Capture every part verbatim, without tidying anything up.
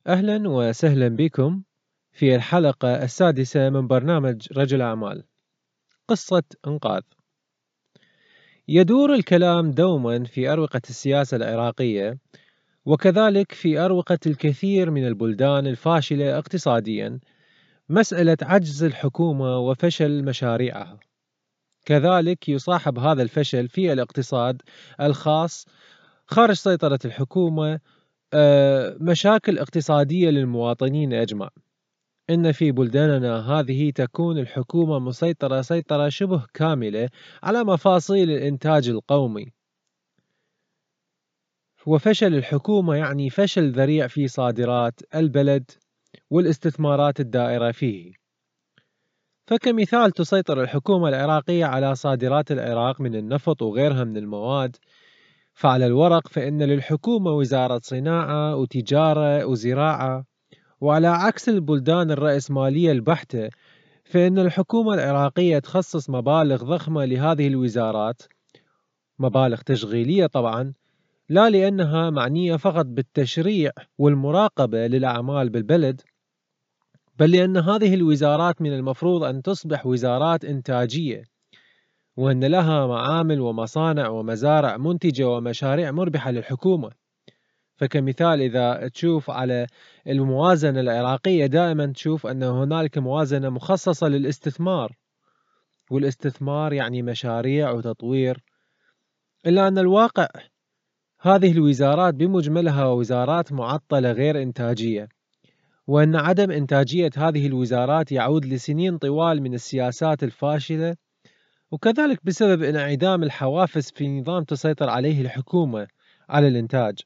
أهلا وسهلا بكم في الحلقة السادسة من برنامج رجل أعمال. قصة إنقاذ. يدور الكلام دوما في أروقة السياسة العراقية، وكذلك في أروقة الكثير من البلدان الفاشلة اقتصاديا، مسألة عجز الحكومة وفشل مشاريعها. كذلك يصاحب هذا الفشل في الاقتصاد الخاص خارج سيطرة الحكومة آه، مشاكل اقتصادية للمواطنين أجمع. إن في بلداننا هذه تكون الحكومة مسيطرة سيطرة شبه كاملة على مفاصيل الإنتاج القومي، وفشل الحكومة يعني فشل ذريع في صادرات البلد والاستثمارات الدائرة فيه. فكمثال تسيطر الحكومة العراقية على صادرات العراق من النفط وغيرها من المواد، فعلى الورق فإن للحكومة وزارة صناعة وتجارة وزراعة، وعلى عكس البلدان الرأسمالية البحتة فإن الحكومة العراقية تخصص مبالغ ضخمة لهذه الوزارات، مبالغ تشغيلية طبعا، لا لأنها معنية فقط بالتشريع والمراقبة للأعمال بالبلد، بل لأن هذه الوزارات من المفروض أن تصبح وزارات إنتاجية، وأن لها معامل ومصانع ومزارع منتجة ومشاريع مربحة للحكومة. فكمثال إذا تشوف على الموازنة العراقية دائما تشوف أن هنالك موازنة مخصصة للاستثمار، والاستثمار يعني مشاريع وتطوير، إلا أن الواقع هذه الوزارات بمجملها وزارات معطلة غير إنتاجية، وأن عدم إنتاجية هذه الوزارات يعود لسنين طوال من السياسات الفاشلة، وكذلك بسبب انعدام الحوافز في نظام تسيطر عليه الحكومة على الإنتاج.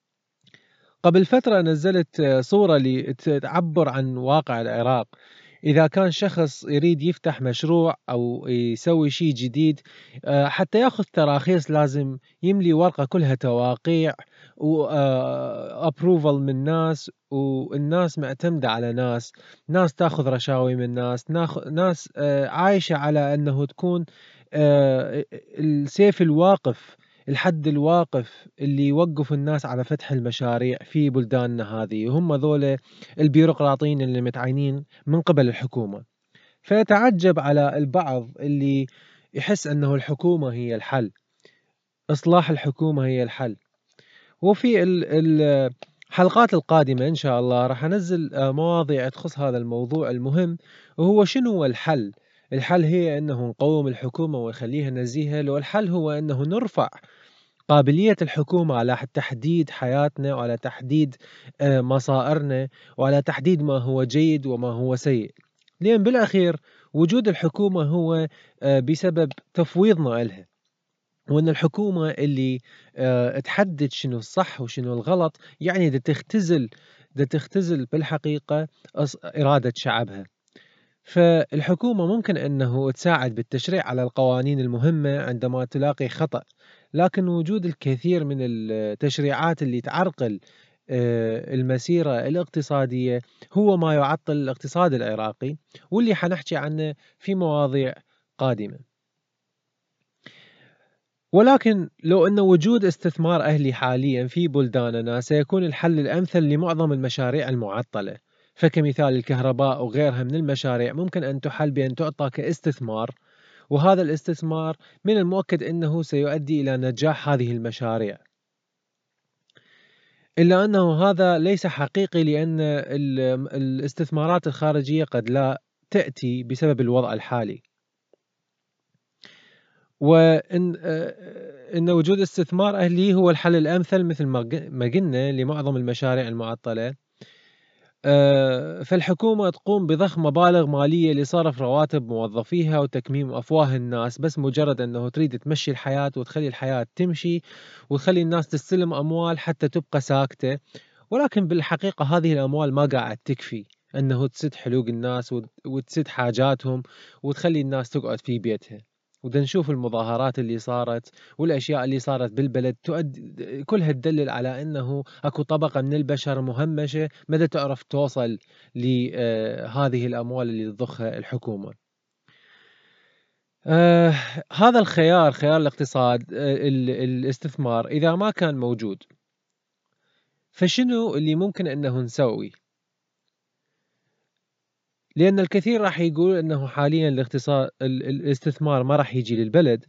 قبل فترة نزلت صورة لتعبر عن واقع العراق. إذا كان شخص يريد يفتح مشروع أو يسوي شيء جديد، حتى يأخذ تراخيص لازم يملي ورقة كلها تواقيع وأبروفل من ناس، والناس معتمدة على ناس ناس تأخذ رشاوي من ناس ناس عايشة على أنه تكون السيف الواقف، الحد الواقف اللي يوقف الناس على فتح المشاريع في بلداننا هذه، وهم ذولا البيروقراطيين اللي متعينين من قبل الحكومة. فيتعجب على البعض اللي يحس أنه الحكومة هي الحل، إصلاح الحكومة هي الحل. وفي الحلقات القادمة إن شاء الله راح أنزل مواضيع تخص هذا الموضوع المهم، وهو شنو هو الحل. الحل هي أنه نقوم الحكومة ويخليها نزيهة، لو الحل هو أنه نرفع قابلية الحكومة على تحديد حياتنا وعلى تحديد مصائرنا وعلى تحديد ما هو جيد وما هو سيء. لأن بالأخير وجود الحكومة هو بسبب تفويضنا إلها، وأن الحكومة اللي تحدد شنو الصح وشنو الغلط يعني دا تختزل دا تختزل بالحقيقة إرادة شعبها. فالحكومة ممكن أنه تساعد بالتشريع على القوانين المهمة عندما تلاقي خطأ، لكن وجود الكثير من التشريعات اللي تعرقل المسيرة الاقتصادية هو ما يعطل الاقتصاد العراقي، واللي حنحكي عنه في مواضيع قادمة. ولكن لو أن وجود استثمار أهلي حاليا في بلداننا سيكون الحل الأمثل لمعظم المشاريع المعطلة. فكمثال الكهرباء وغيرها من المشاريع ممكن أن تحل بأن تعطى كاستثمار، وهذا الاستثمار من المؤكد أنه سيؤدي إلى نجاح هذه المشاريع. إلا أنه هذا ليس حقيقي، لأن الاستثمارات الخارجية قد لا تأتي بسبب الوضع الحالي. وإن إن وجود استثمار أهلي هو الحل الأمثل مثل ما قلنا لمعظم المشاريع المعطلة. فالحكومة تقوم بضخ مبالغ مالية لصرف رواتب موظفيها وتكميم أفواه الناس، بس مجرد أنه تريد تمشي الحياة وتخلي الحياة تمشي وتخلي الناس تستلم أموال حتى تبقى ساكتة. ولكن بالحقيقة هذه الأموال ما قاعد تكفي أنه تسد حلوق الناس وتسد حاجاتهم وتخلي الناس تقعد في بيتها. ودا نشوف المظاهرات اللي صارت والأشياء اللي صارت بالبلد تؤدي كلها تدلل على أنه أكو طبقة من البشر مهمشة مدى تعرف توصل لهذه الأموال اللي تضخها الحكومة. آه هذا الخيار، خيار الاقتصاد، آه الاستثمار، إذا ما كان موجود فشنو اللي ممكن أنه نسوي؟ لأن الكثير راح يقول أنه حاليا الاقتصاد الاستثمار ما راح يجي للبلد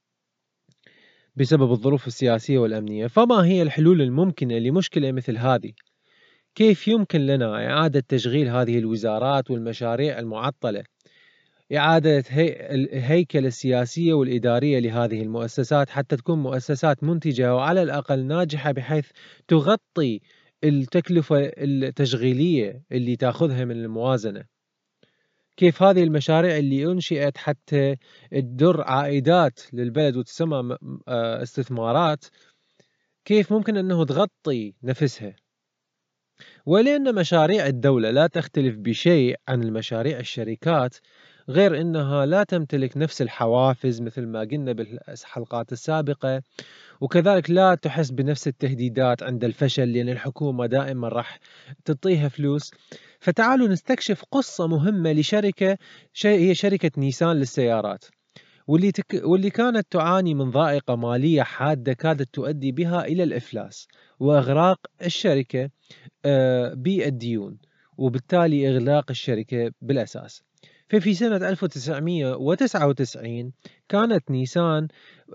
بسبب الظروف السياسية والأمنية. فما هي الحلول الممكنة لمشكلة مثل هذه؟ كيف يمكن لنا إعادة تشغيل هذه الوزارات والمشاريع المعطلة؟ إعادة الهيكلة السياسية والإدارية لهذه المؤسسات حتى تكون مؤسسات منتجة وعلى الأقل ناجحة بحيث تغطي التكلفة التشغيلية اللي تأخذها من الموازنة. كيف هذه المشاريع اللي أنشئت حتى تدر عائدات للبلد وتسمى استثمارات، كيف ممكن أنه تغطي نفسها؟ ولأن مشاريع الدولة لا تختلف بشيء عن المشاريع الشركات، غير أنها لا تمتلك نفس الحوافز مثل ما قلنا بالحلقات السابقة، وكذلك لا تحس بنفس التهديدات عند الفشل لأن الحكومة دائما راح تعطيها فلوس. فتعالوا نستكشف قصة مهمة لشركة هي شركة نيسان للسيارات، واللي, تك... واللي كانت تعاني من ضائقة مالية حادة كادت تؤدي بها إلى الإفلاس وإغراق الشركة بالديون، وبالتالي إغلاق الشركة بالأساس. ففي سنة ألف وتسعمئة وتسعة وتسعين كانت نيسان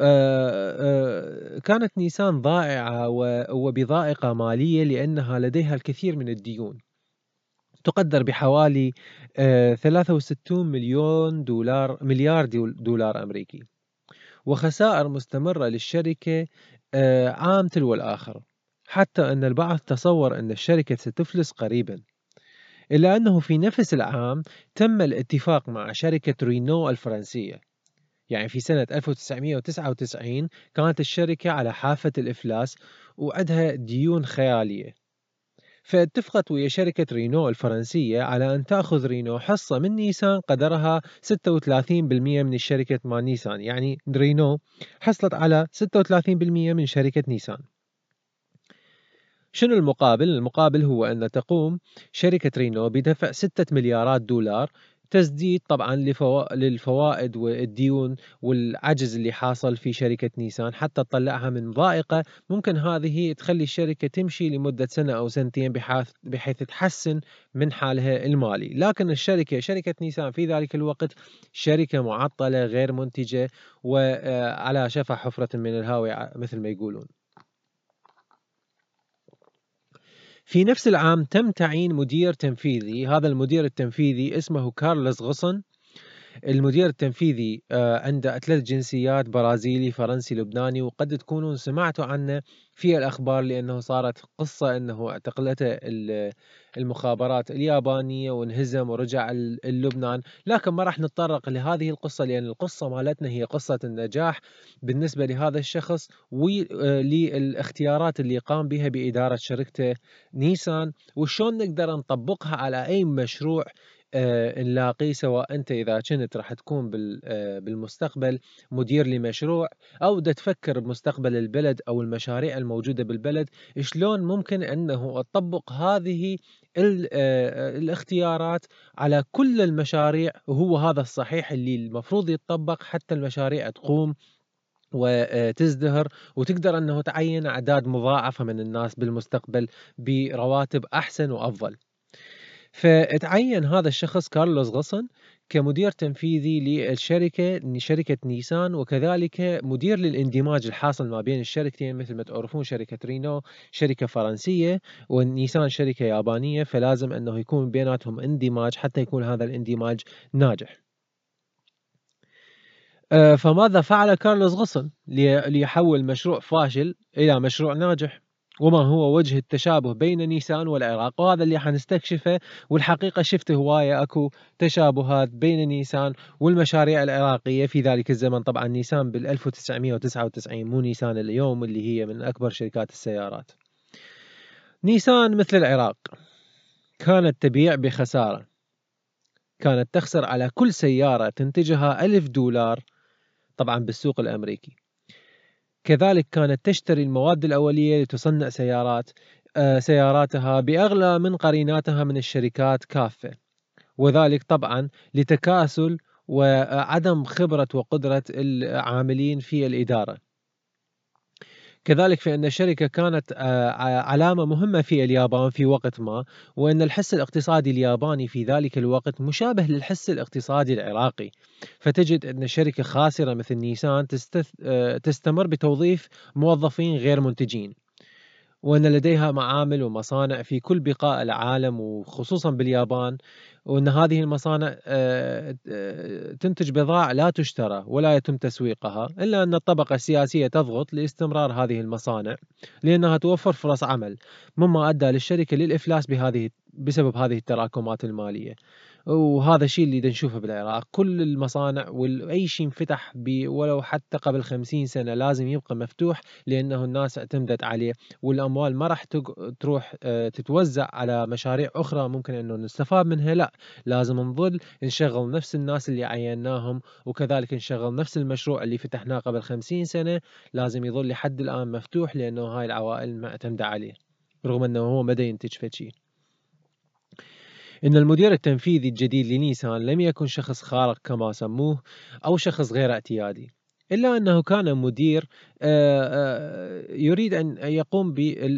كانت نيسان ضائعة وبضائقة مالية لأنها لديها الكثير من الديون تقدر بحوالي ثلاثة وستين مليون دولار مليار دولار أمريكي، وخسائر مستمرة للشركة عام تلو الآخر، حتى أن البعض تصور أن الشركة ستفلس قريبا. إلا أنه في نفس العام تم الاتفاق مع شركة رينو الفرنسية، يعني في سنة ألف وتسعمئة وتسعة وتسعين كانت الشركة على حافة الإفلاس وعندها ديون خيالية، فاتفقت ويا شركة رينو الفرنسية على أن تأخذ رينو حصة من نيسان قدرها ستة وثلاثين بالمئة من الشركة مع نيسان، يعني رينو حصلت على ستة وثلاثين بالمئة من شركة نيسان. شنو المقابل؟ المقابل هو أن تقوم شركة رينو بدفع ستة مليارات دولار تسديد طبعا للفوائد والديون والعجز اللي حاصل في شركة نيسان حتى تطلعها من ضائقة ممكن هذه تخلي الشركة تمشي لمدة سنة أو سنتين بحيث, بحيث تحسن من حالها المالي. لكن الشركة شركة نيسان في ذلك الوقت شركة معطلة غير منتجة وعلى شفا حفرة من الهاوية مثل ما يقولون. في نفس العام تم تعيين مدير تنفيذي، هذا المدير التنفيذي اسمه كارلوس غصن. المدير التنفيذي عنده ثلاث جنسيات، برازيلي فرنسي لبناني، وقد تكونون سمعتوا عنه في الأخبار لأنه صارت قصة أنه اعتقلته المخابرات اليابانية وانهزم ورجع لبنان. لكن ما راح نتطرق لهذه القصة لأن القصة مالتنا هي قصة النجاح بالنسبة لهذا الشخص وللاختيارات اللي قام بها بإدارة شركته نيسان، وشون نقدر نطبقها على أي مشروع نلاقيه، سواء أنت إذا كنت راح تكون بالمستقبل مدير لمشروع أو دا تفكر بمستقبل البلد أو المشاريع الموجودة بالبلد، شلون ممكن أنه أطبق هذه الاختيارات على كل المشاريع، وهو هذا الصحيح اللي المفروض يتطبق حتى المشاريع تقوم وتزدهر وتقدر أنه تعين أعداد مضاعفة من الناس بالمستقبل برواتب أحسن وأفضل. فتعين هذا الشخص كارلوس غصن كمدير تنفيذي للشركة شركة نيسان، وكذلك مدير للاندماج الحاصل ما بين الشركتين. مثل ما تعرفون شركة رينو شركة فرنسية والنيسان شركة يابانية، فلازم أنه يكون بيناتهم اندماج حتى يكون هذا الاندماج ناجح. فماذا فعل كارلوس غصن ليحول مشروع فاشل إلى مشروع ناجح؟ وما هو وجه التشابه بين نيسان والعراق؟ وهذا اللي حنستكشفه، والحقيقة شفت هواية أكو تشابهات بين نيسان والمشاريع العراقية في ذلك الزمن. طبعا نيسان بالألف وتسعمئة وتسعة وتسعين مو نيسان اليوم اللي هي من أكبر شركات السيارات. نيسان مثل العراق كانت تبيع بخسارة، كانت تخسر على كل سيارة تنتجها ألف دولار طبعا بالسوق الأمريكي. كذلك كانت تشتري المواد الأولية لتصنع سيارات آه سياراتها بأغلى من قريناتها من الشركات كافة، وذلك طبعا لتكاسل وعدم خبرة وقدرة العاملين في الإدارة. كذلك فإن الشركة كانت آه، ع- علامة مهمة في اليابان في وقت ما، وأن الحس الاقتصادي الياباني في ذلك الوقت مشابه للحس الاقتصادي العراقي. فتجد أن شركة خاسرة مثل نيسان تستث... آه، تستمر بتوظيف موظفين غير منتجين، وأن لديها معامل ومصانع في كل بقاع العالم وخصوصا باليابان، وأن هذه المصانع آه، آه، تنتج بضائع لا تشترى ولا يتم تسويقها، إلا أن الطبقة السياسية تضغط لاستمرار هذه المصانع لأنها توفر فرص عمل، مما أدى للشركة للإفلاس بهذه بسبب هذه التراكمات المالية. وهذا الشيء اللي دا نشوفه بالعراق، كل المصانع وأي شيء انفتح ب- ولو حتى قبل خمسين سنة لازم يبقى مفتوح، لأنه الناس اعتمدت عليه، والأموال ما راح تق- تروح آه، تتوزع على مشاريع أخرى ممكن أنه نستفاد منها. لا، لازم نظل نشغل نفس الناس اللي عيناهم، وكذلك نشغل نفس المشروع اللي فتحناه قبل خمسين سنة، لازم يظل لحد الآن مفتوح لأنه هاي العوائل معتمدة عليه، رغم أنه هو ما دا ينتج فشي. إن المدير التنفيذي الجديد لنيسان لم يكن شخص خارق كما سموه أو شخص غير اعتيادي، إلا أنه كان مدير آه، آه، يريد أن يقوم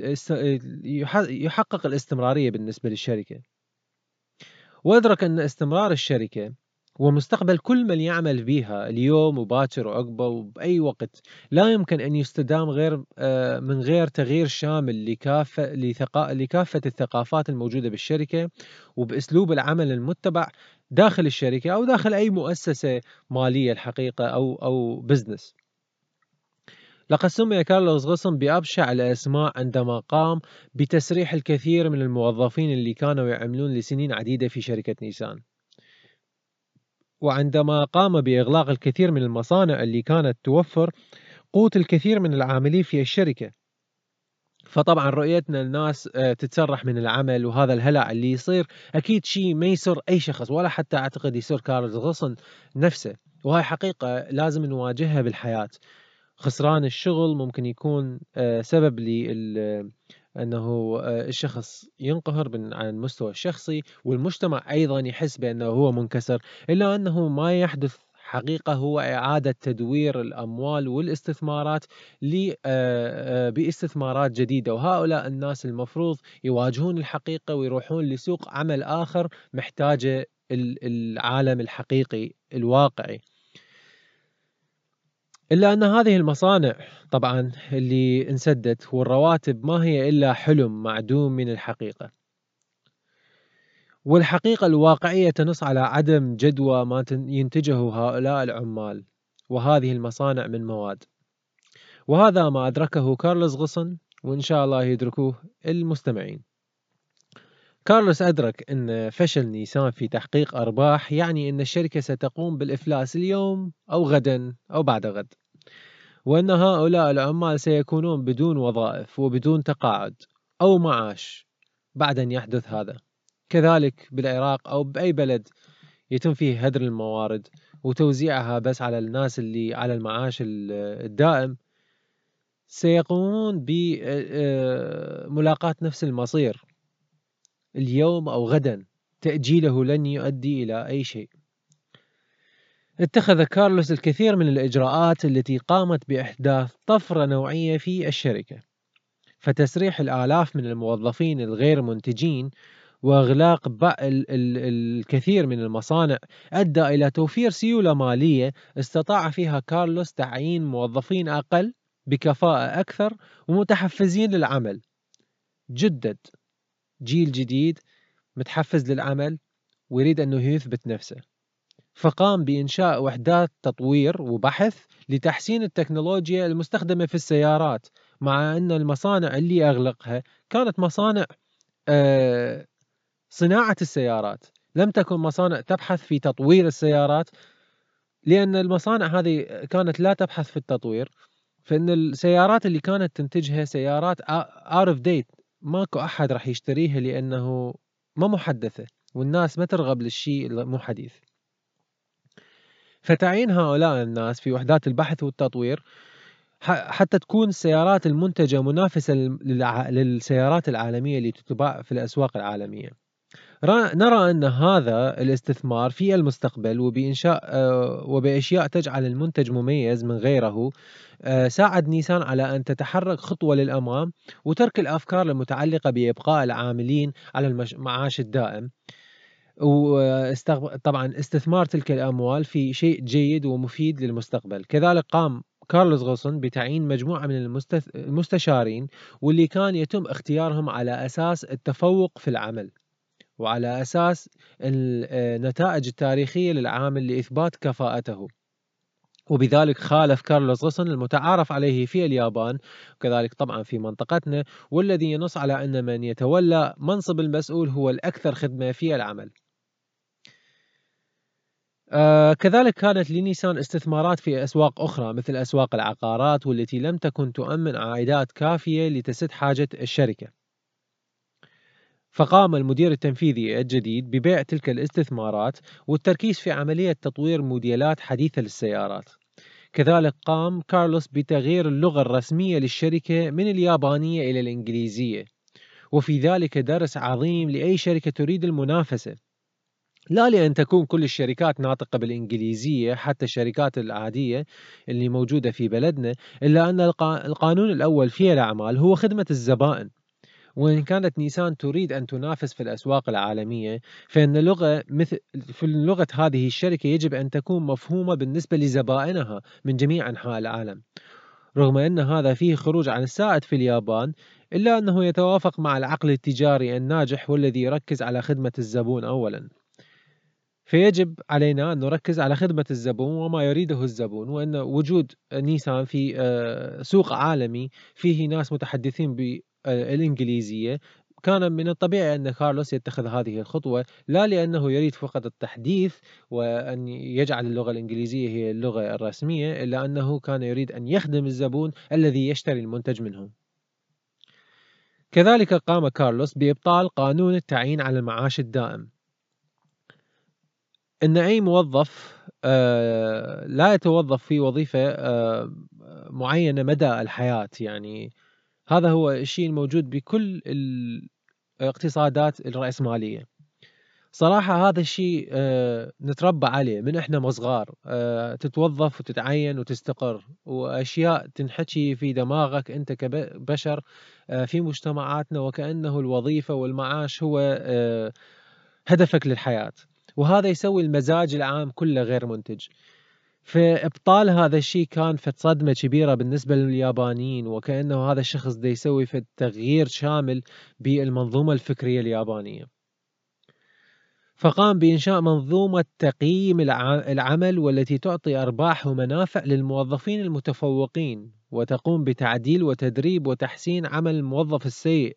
بيحقق الاستمرارية بالنسبة للشركة، وأدرك أن استمرار الشركة ومستقبل كل من يعمل بها اليوم وباكر وعقبه وبأي وقت لا يمكن أن يستدام غير آه، من غير تغيير شامل لكافة لثقا- لكافة الثقافات الموجودة بالشركة، وبأسلوب العمل المتبع داخل الشركة أو داخل أي مؤسسة مالية الحقيقة أو أو بزنس. لقد سمي كارلوس غصن بأبشع الأسماء عندما قام بتسريح الكثير من الموظفين اللي كانوا يعملون لسنين عديدة في شركة نيسان، وعندما قام بإغلاق الكثير من المصانع اللي كانت توفر قوت الكثير من العاملين في الشركة. فطبعا رؤيتنا الناس آه، تتسرح من العمل وهذا الهلع اللي يصير أكيد شيء ما يسر أي شخص، ولا حتى أعتقد يسر كارلوس غصن نفسه، وهاي حقيقة لازم نواجهها بالحياة. خسران الشغل ممكن يكون آه، سبب لل أنه آه، الشخص ينقهر من عن المستوى الشخصي، والمجتمع أيضا يحس بأنه هو منكسر، إلا أنه ما يحدث حقيقة هو إعادة تدوير الأموال والاستثمارات ل آه، آه، باستثمارات جديدة، وهؤلاء الناس المفروض يواجهون الحقيقة ويروحون لسوق عمل آخر محتاجة ال- العالم الحقيقي الواقعي. إلا أن هذه المصانع طبعا اللي انسدت والرواتب ما هي إلا حلم معدوم من الحقيقة، والحقيقة الواقعية تنص على عدم جدوى ما تن- ينتجه هؤلاء العمال وهذه المصانع من مواد. وهذا ما أدركه كارلوس غصن، وإن شاء الله يدركوه المستمعين. كارلوس أدرك أن فشل نيسان في تحقيق أرباح يعني أن الشركة ستقوم بالإفلاس اليوم أو غدا أو بعد غد، وأن هؤلاء العمال سيكونون بدون وظائف وبدون تقاعد أو معاش بعد أن يحدث هذا. كذلك بالعراق أو بأي بلد يتم فيه هدر الموارد وتوزيعها بس على الناس اللي على المعاش ال- الدائم، سيقومون بملاقاة نفس المصير اليوم أو غدا، تأجيله لن يؤدي إلى أي شيء. اتخذ كارلوس الكثير من الإجراءات التي قامت بإحداث طفرة نوعية في الشركة، فتسريح الآلاف من الموظفين الغير منتجين وإغلاق بق- ال- ال- الكثير من المصانع أدى إلى توفير سيولة مالية استطاع فيها كارلوس تعيين موظفين أقل بكفاءة أكثر ومتحفزين للعمل. جدد جيل جديد متحفز للعمل ويريد أنه يثبت نفسه، فقام بإنشاء وحدات تطوير وبحث لتحسين التكنولوجيا المستخدمة في السيارات، مع أن المصانع اللي أغلقها كانت مصانع آه، صناعة السيارات، لم تكن مصانع تبحث في تطوير السيارات، لأن المصانع هذه كانت لا تبحث في التطوير، فإن السيارات اللي كانت تنتجها سيارات out of date، ماكو أحد راح يشتريها لأنه ما محدثة، والناس ما ترغب للشيء المو حديث. فتعيين هؤلاء الناس في وحدات البحث والتطوير حتى تكون السيارات المنتجة منافسة للسيارات العالمية اللي تتباع في الأسواق العالمية. نرى أن هذا الاستثمار في المستقبل وبإنشاء وبأشياء تجعل المنتج مميز من غيره ساعد نيسان على أن تتحرك خطوة للأمام وترك الأفكار المتعلقة بإبقاء العاملين على المعاش الدائم. وطبعا استثمار تلك الأموال في شيء جيد ومفيد للمستقبل. كذلك قام كارلوس غوسن بتعيين مجموعة من المستشارين واللي كان يتم اختيارهم على أساس التفوق في العمل وعلى أساس النتائج التاريخية للعامل لإثبات كفاءته. وبذلك خالف كارلوس غوسن المتعارف عليه في اليابان وكذلك طبعا في منطقتنا، والذي ينص على أن من يتولى منصب المسؤول هو الأكثر خدمة في العمل. آه كذلك كانت لنيسان استثمارات في أسواق أخرى مثل أسواق العقارات والتي لم تكن تؤمن عائدات كافية لتسد حاجة الشركة. فقام المدير التنفيذي الجديد ببيع تلك الاستثمارات والتركيز في عملية تطوير موديلات حديثة للسيارات. كذلك قام كارلوس بتغيير اللغة الرسمية للشركة من اليابانية إلى الإنجليزية، وفي ذلك درس عظيم لأي شركة تريد المنافسة، لا لأن تكون كل الشركات ناطقة بالإنجليزية حتى الشركات العادية اللي موجودة في بلدنا، إلا أن القانون الأول في الأعمال هو خدمة الزبائن. وإن كانت نيسان تريد أن تنافس في الأسواق العالمية فإن اللغة مثل في لغة هذه الشركة يجب أن تكون مفهومة بالنسبة لزبائنها من جميع أنحاء العالم. رغم أن هذا فيه خروج عن السائد في اليابان إلا أنه يتوافق مع العقل التجاري الناجح والذي يركز على خدمة الزبون أولا. فيجب علينا أن نركز على خدمة الزبون وما يريده الزبون، وأن وجود نيسان في سوق عالمي فيه ناس متحدثين بالإنجليزية كان من الطبيعي أن كارلوس يتخذ هذه الخطوة، لا لأنه يريد فقط التحديث وأن يجعل اللغة الإنجليزية هي اللغة الرسمية، إلا أنه كان يريد أن يخدم الزبون الذي يشتري المنتج منه. كذلك قام كارلوس بإبطال قانون التعيين على المعاش الدائم، إن أي موظف لا يتوظف في وظيفة معينة مدى الحياة. يعني هذا هو الشيء الموجود بكل الاقتصادات الرأسمالية. صراحة هذا الشيء نتربى عليه من إحنا مصغار، تتوظف وتتعين وتستقر وأشياء تنحكي في دماغك أنت كبشر في مجتمعاتنا وكأنه الوظيفة والمعاش هو هدفك للحياة، وهذا يسوي المزاج العام كله غير منتج. فإبطال هذا الشيء كان في صدمة كبيرة بالنسبة لليابانيين، وكأنه هذا الشخص دا يسوي في تغيير شامل بالمنظومة الفكرية اليابانية. فقام بإنشاء منظومة تقييم العمل والتي تعطي أرباح ومنافع للموظفين المتفوقين وتقوم بتعديل وتدريب وتحسين عمل الموظف السيء.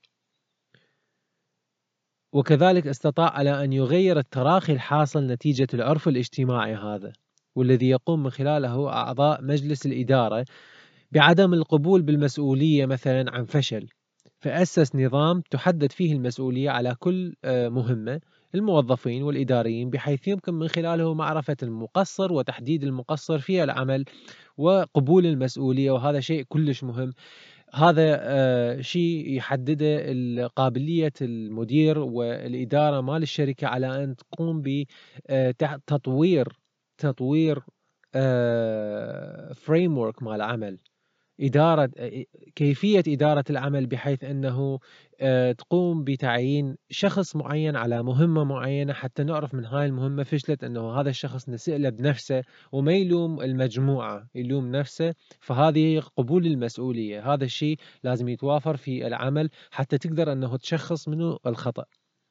وكذلك استطاع على أن يغير التراخي الحاصل نتيجة العرف الاجتماعي هذا، والذي يقوم من خلاله أعضاء مجلس الإدارة بعدم القبول بالمسؤولية مثلا عن فشل. فأسس نظام تحدد فيه المسؤولية على كل مهمة الموظفين والإداريين بحيث يمكن من خلاله معرفة المقصر وتحديد المقصر في العمل وقبول المسؤولية، وهذا شيء كلش مهم. هذا شيء يحدده قابلية المدير والإدارة مال الشركة على أن تقوم بتطوير تطوير فريمورك مال العمل، إدارة كيفية إدارة العمل بحيث أنه تقوم بتعيين شخص معين على مهمة معينة حتى نعرف من هاي المهمة فشلت أنه هذا الشخص نسأله بنفسه وما يلوم المجموعة، يلوم نفسه. فهذه قبول المسؤولية، هذا الشيء لازم يتوافر في العمل حتى تقدر أنه تشخص منه الخطأ.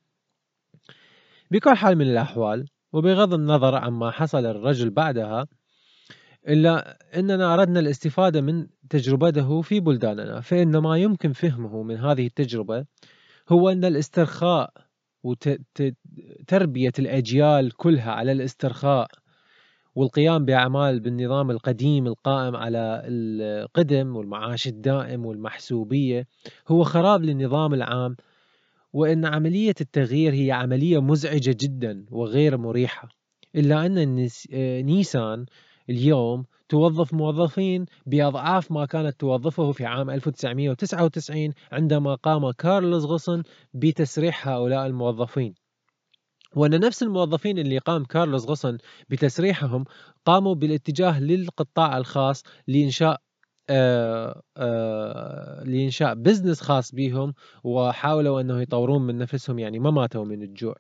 بكل حال من الأحوال وبغض النظر عما حصل الرجل بعدها، إلا أننا أردنا الاستفادة من تجربته في بلداننا، فإن ما يمكن فهمه من هذه التجربة هو أن الاسترخاء وتربية الأجيال كلها على الاسترخاء والقيام بأعمال بالنظام القديم القائم على القدم والمعاش الدائم والمحسوبية هو خراب للنظام العام، وأن عملية التغيير هي عملية مزعجة جدا وغير مريحة. إلا أن نيسان اليوم توظف موظفين بأضعاف ما كانت توظفه في عام ألف وتسعمئة وتسعة وتسعين عندما قام كارلوس غوسن بتسريح هؤلاء الموظفين. وأن نفس الموظفين اللي قام كارلوس غوسن بتسريحهم قاموا بالاتجاه للقطاع الخاص لإنشاء آه آه لإنشاء بزنس خاص بهم، وحاولوا أنه يطورون من نفسهم، يعني ما ماتوا من الجوع.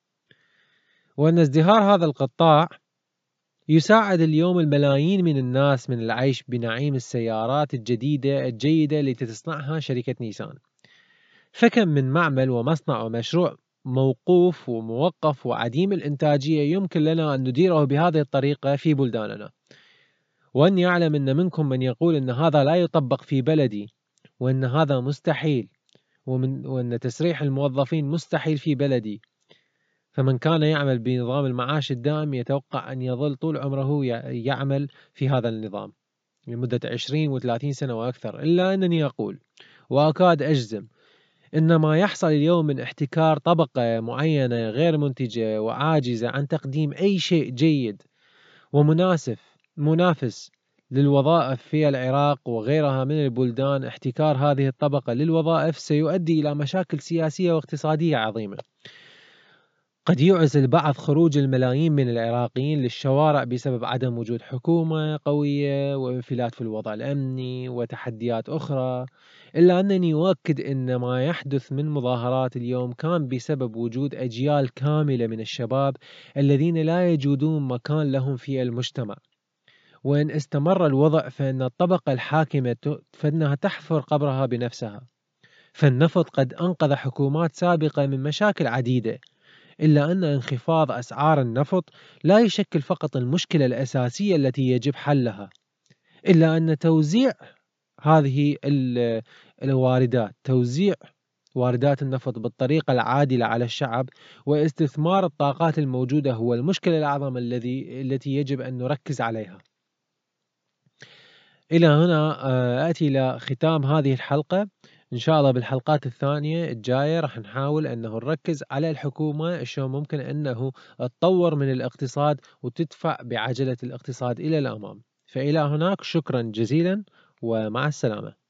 وأن ازدهار هذا القطاع يساعد اليوم الملايين من الناس من العيش بنعيم السيارات الجديدة الجيدة التي تصنعها شركة نيسان. فكم من معمل ومصنع ومشروع موقوف وموقف وعديم الإنتاجية يمكن لنا أن نديره بهذه الطريقة في بلداننا. وأن يعلم أن منكم من يقول أن هذا لا يطبق في بلدي، وأن هذا مستحيل، ومن وأن تسريح الموظفين مستحيل في بلدي. فمن كان يعمل بنظام المعاش الدائم يتوقع أن يظل طول عمره يعمل في هذا النظام لمدة عشرين وثلاثين سنة وأكثر. إلا أنني أقول وأكاد أجزم إن ما يحصل اليوم من احتكار طبقة معينة غير منتجة وعاجزة عن تقديم أي شيء جيد ومناسب منافس للوظائف في العراق وغيرها من البلدان، احتكار هذه الطبقة للوظائف سيؤدي إلى مشاكل سياسية واقتصادية عظيمة. قد يعز البعض خروج الملايين من العراقيين للشوارع بسبب عدم وجود حكومة قوية وانفلات في الوضع الأمني وتحديات أخرى، إلا أنني أؤكد أن ما يحدث من مظاهرات اليوم كان بسبب وجود أجيال كاملة من الشباب الذين لا يجدون مكان لهم في المجتمع. وإن استمر الوضع فإن الطبقة الحاكمة فإنها تحفر قبرها بنفسها. فالنفط قد أنقذ حكومات سابقة من مشاكل عديدة، إلا أن انخفاض أسعار النفط لا يشكل فقط المشكلة الأساسية التي يجب حلها، إلا أن توزيع هذه الواردات توزيع واردات النفط بالطريقة العادلة على الشعب واستثمار الطاقات الموجودة هو المشكلة الأعظم الذي التي يجب أن نركز عليها. إلى هنا آتي إلى ختام هذه الحلقة. إن شاء الله بالحلقات الثانية الجاية راح نحاول أنه نركز على الحكومة شلون ممكن أنه تطور من الاقتصاد وتدفع بعجلة الاقتصاد إلى الأمام. فإلى هناك شكرا جزيلا ومع السلامة.